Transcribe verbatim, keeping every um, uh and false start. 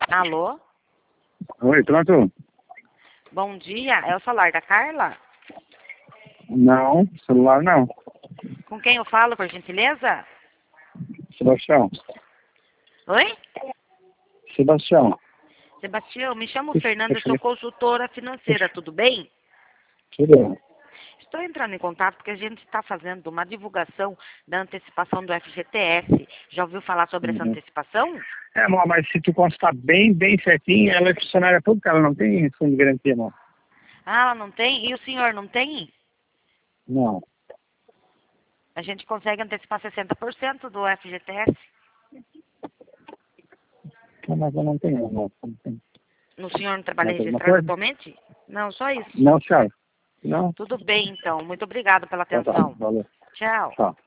Alô? Oi, pronto? Bom dia, é o celular da Carla? Não, celular não. Com quem eu falo, por gentileza? Sebastião. Oi? Sebastião. Sebastião, me chamo Deixa- Fernanda, deixa sou eu ver. consultora financeira, tudo bem? Tudo. Estou entrando em contato porque a gente está fazendo uma divulgação da antecipação do F G T S. Já ouviu falar sobre essa Uhum. antecipação? É, amor, mas se tu constar bem, bem certinho, ela é funcionária pública, ela não tem fundo de garantia, não. Ah, ela não tem? E o senhor não tem? Não. A gente consegue antecipar sessenta por cento do F G T S. Não, mas eu não tenho, não. Não tenho. O senhor não trabalha Mais alguma registrado coisa? atualmente? Não, só isso. Não, senhor. Não? Tudo bem, então. Muito obrigada pela Tá, tá. atenção. Valeu. Tchau. Tchau.